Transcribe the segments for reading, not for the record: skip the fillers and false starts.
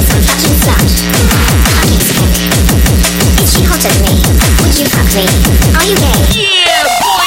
some fucking slut. Fucking skank. Is she hotter than me? Would you fuck me? Are you gay? Yeah, boy!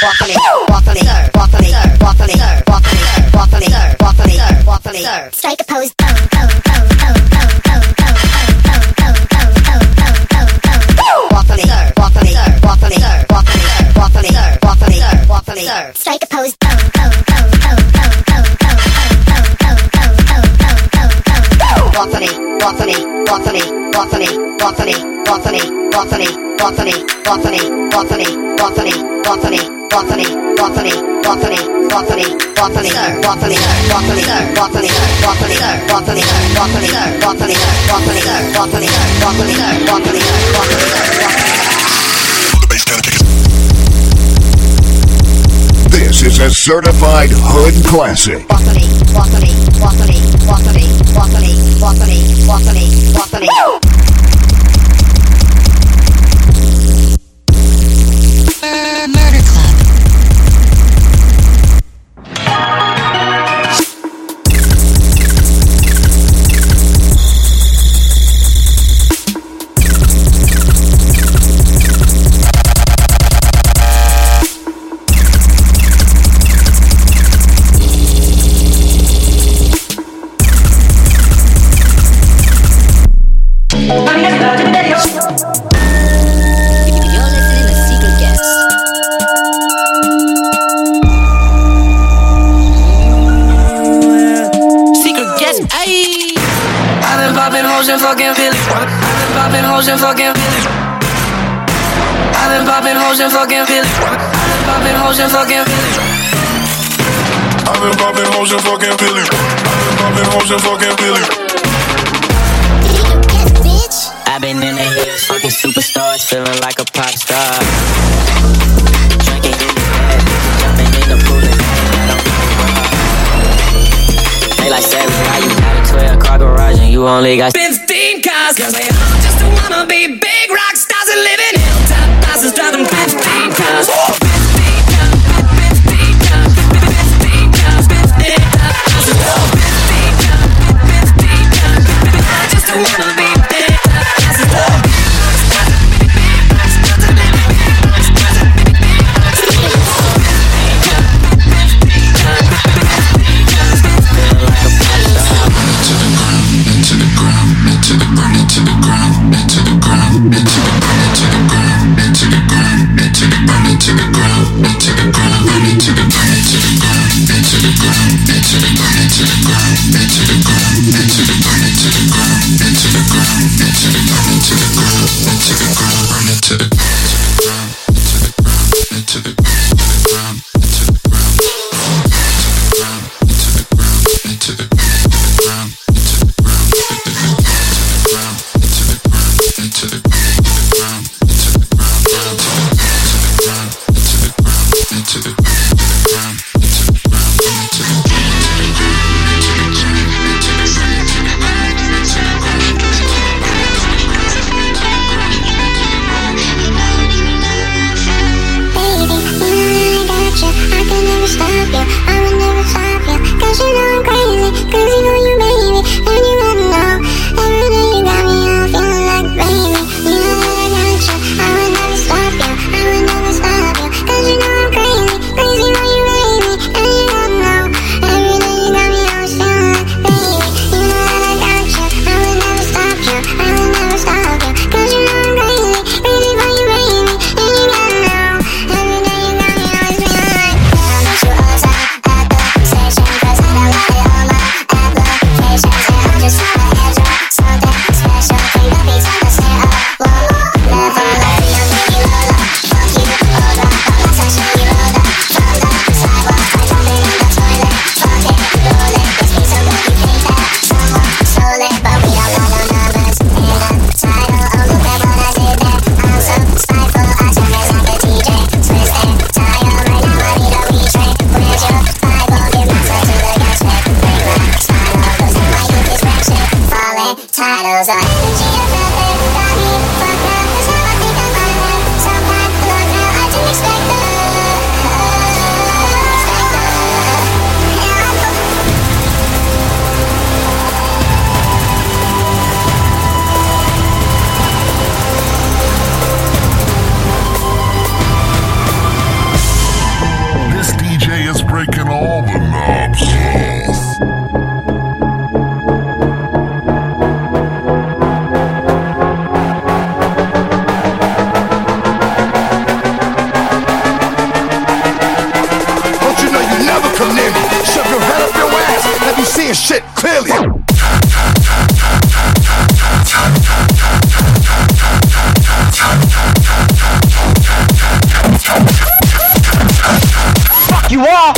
Strike a pose. Strike a pose. This is a certified hood classic. Murder Club. Fucking Philly. I've been popping hoes and fucking Philly. I've been popping hoes and fucking Philly. I've been popping hoes and fucking Philly. I've been popping hoes and fucking Philly. I've been popping hoes and fucking Philly. I've been in the hills, fucking superstars, feeling like a pop star. Drinking in the bed, jumping in the pool and I don't give a fuck. They like Savage, how you got a 12-car garage and you only got 15 cars, cause they all just wanna be big rock stars and live in hilltop houses, driving 15 cars. 15 cars, 15 cars, 15 cars, 15 cars, 15 cars, 15 cars. I just wanna be big rock houses, never come near me. Shove your head up your ass, have you seeing shit clearly? Fuck you all!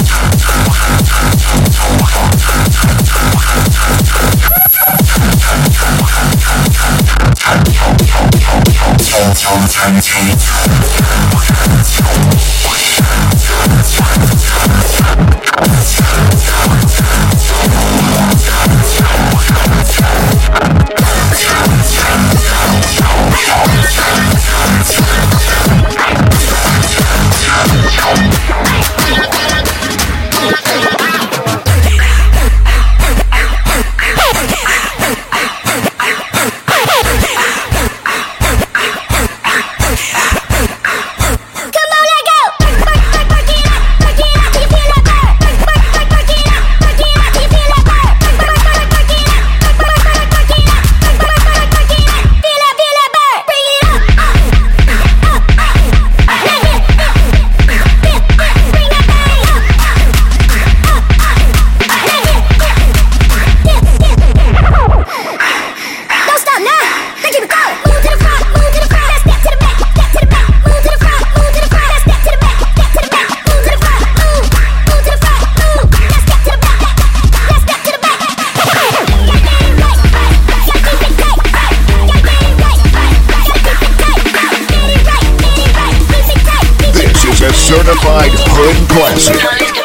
Certified hood classic.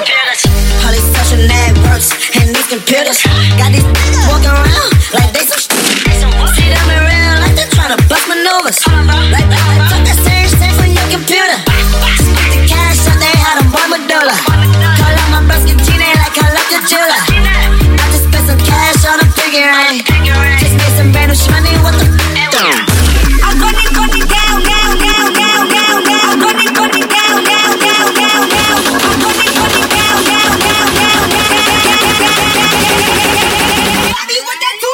All these social networks and these computers got these walking around like they some see them in real life, they tryna bust maneuvers. Like talk the same shit from your computer. The cash out, they had a boy Medulla. Call out my bros, get Gina like I love the jeweler. I just spent some cash on a figure eight. Just made some brand new money, what the I'm going down, down, down, down, down, down. I'm going down, down, down, down, down. I'm going down, down, down, down, down. Bobby, what that do?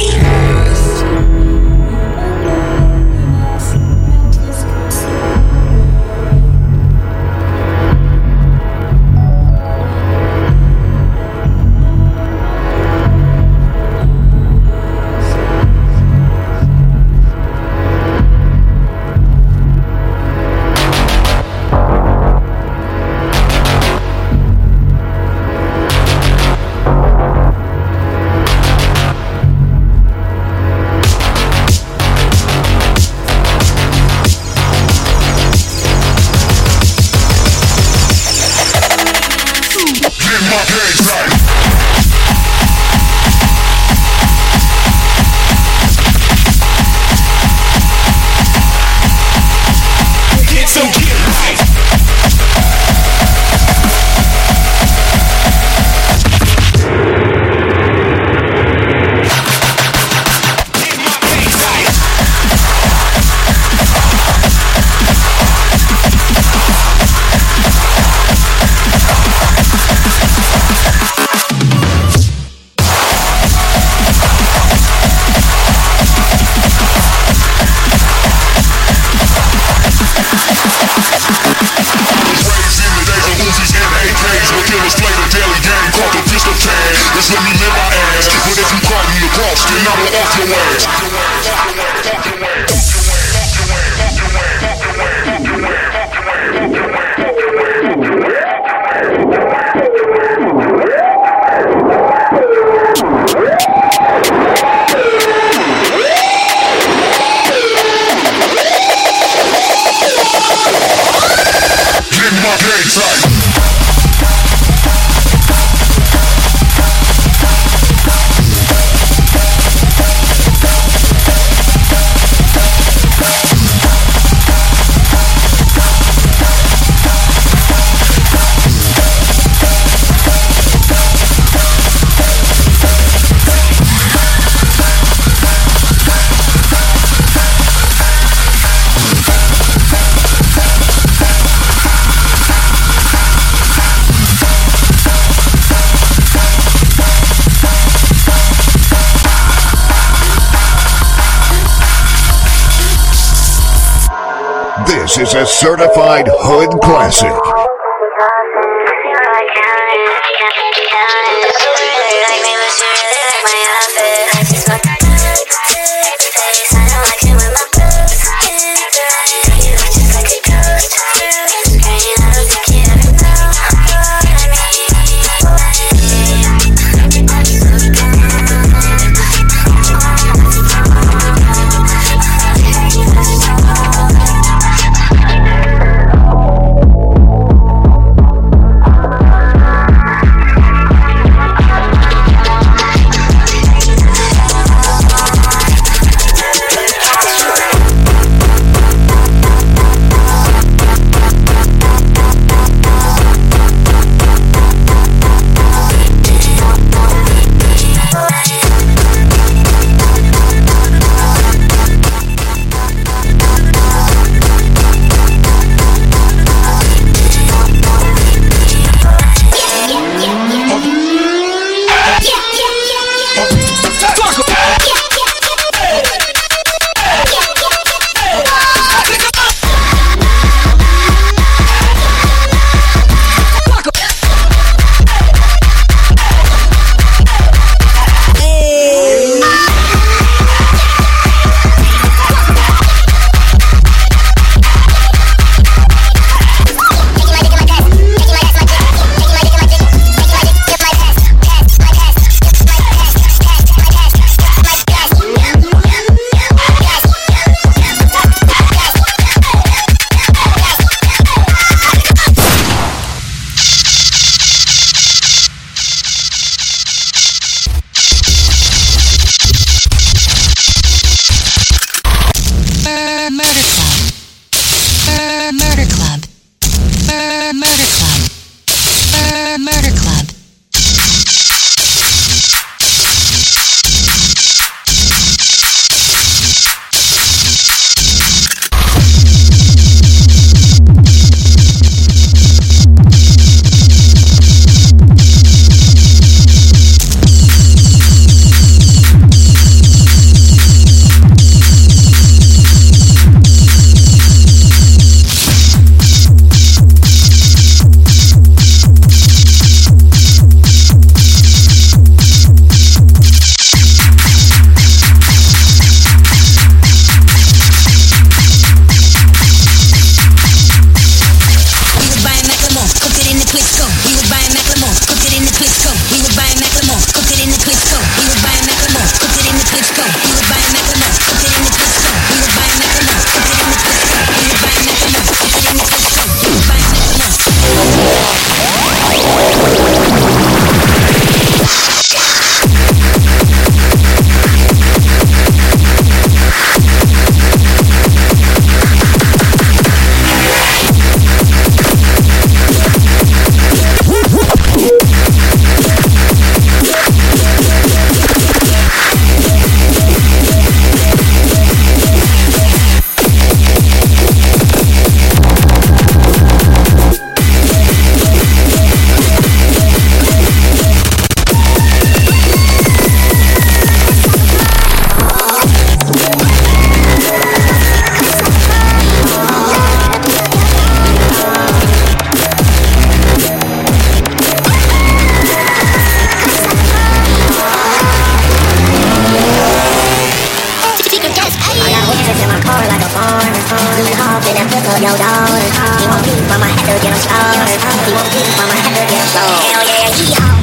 This is a certified hood classic. your daughter. He won't leave, mama had to get him slaughtered. He won't leave, mama had to get him slaughtered. Hell yeah, yee-haw.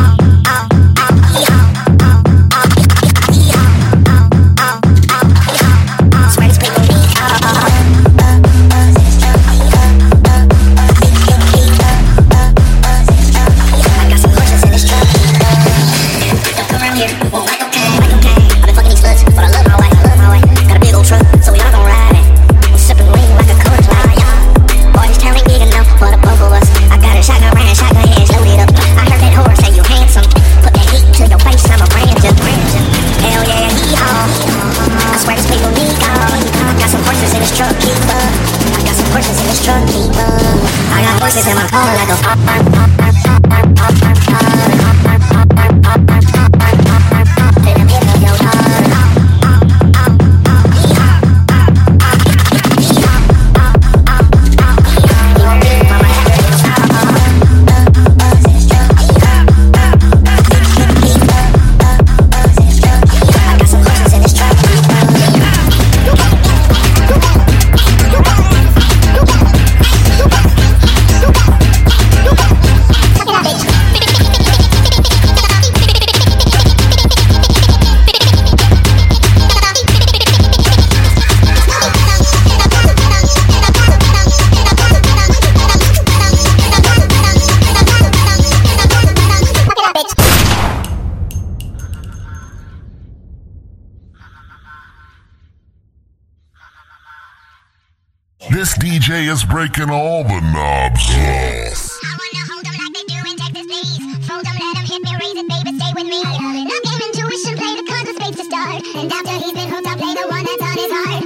This DJ is breaking all the knobs off. I wanna hold them like they do in Texas, please. Fold them, let them hit me, raise it, baby, stay with me. I gave intuition, play the cards of space to start. And after he's been hooked, I'll play the one that's on his heart.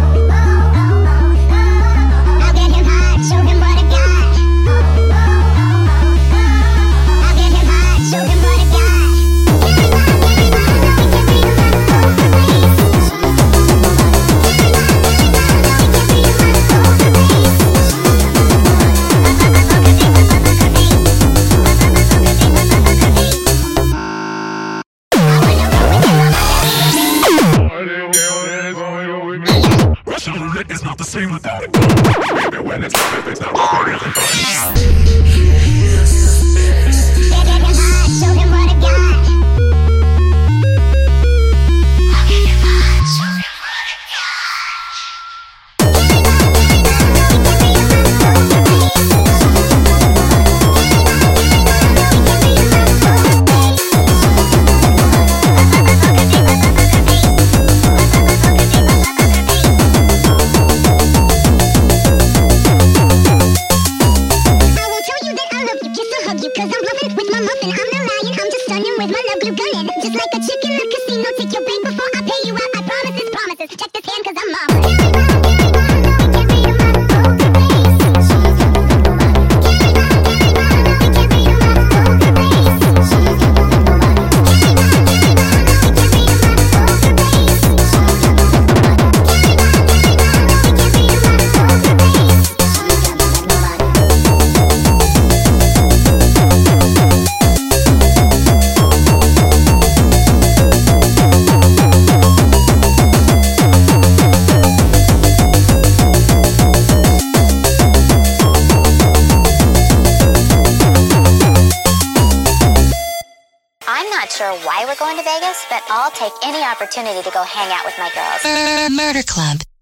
I'll get him hot, show him what I got. I'll get him hot, show him what I got. It's not the same without it. When it's not, it's not. Get him hot, show him what I got. I'll get him hot, show him what I got. Why we're going to Vegas, but I'll take any opportunity to go hang out with my girls. Murder Club.